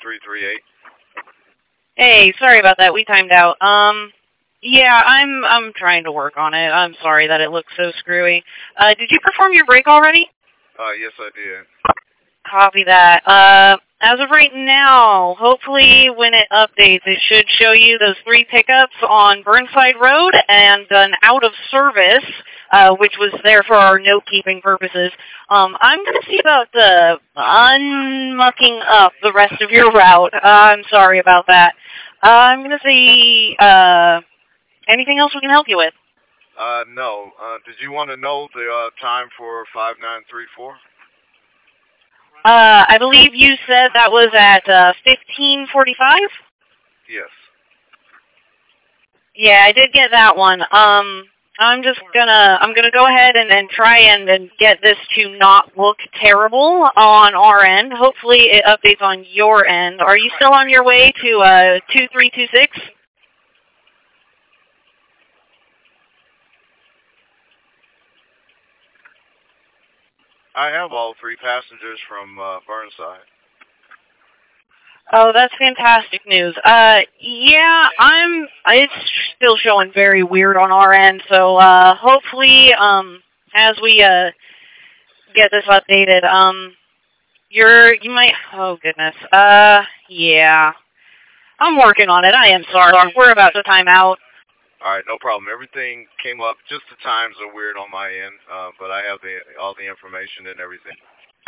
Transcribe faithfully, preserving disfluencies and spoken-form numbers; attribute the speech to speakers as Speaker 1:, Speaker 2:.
Speaker 1: three three eight.
Speaker 2: Hey, sorry about that. We timed out. Um, yeah, I'm I'm trying to work on it. I'm sorry that it looks so screwy. Uh, did you perform your break already?
Speaker 1: Uh, yes, I did.
Speaker 2: Copy that. Uh, as of right now, hopefully when it updates, it should show you those three pickups on Burnside Road and an out of service, uh, which was there for our note-keeping purposes. Um, I'm going to see about the unmucking up the rest of your route. Uh, I'm sorry about that. Uh, I'm going to see, uh, anything else we can help you with?
Speaker 1: Uh, no. Uh, did you want to know the uh, time for five nine three four?
Speaker 2: Uh, I believe you said that was at uh, fifteen forty-five?
Speaker 1: Yes.
Speaker 2: Yeah, I did get that one. Um, I'm just gonna, I'm gonna go ahead and, and try and, and get this to not look terrible on our end. Hopefully it updates on your end. Are you still on your way to uh, two three two six?
Speaker 1: I have all three passengers from uh, Burnside.
Speaker 2: Oh, that's fantastic news. Uh, yeah, I'm, it's still showing very weird on our end, so, uh, hopefully, um, as we, uh, get this updated, um, you're, you might, oh goodness, uh, yeah. I'm working on it, I am sorry. We're about to time out.
Speaker 1: Alright, no problem. Everything came up, just the times are weird on my end, uh, but I have the all the information and everything.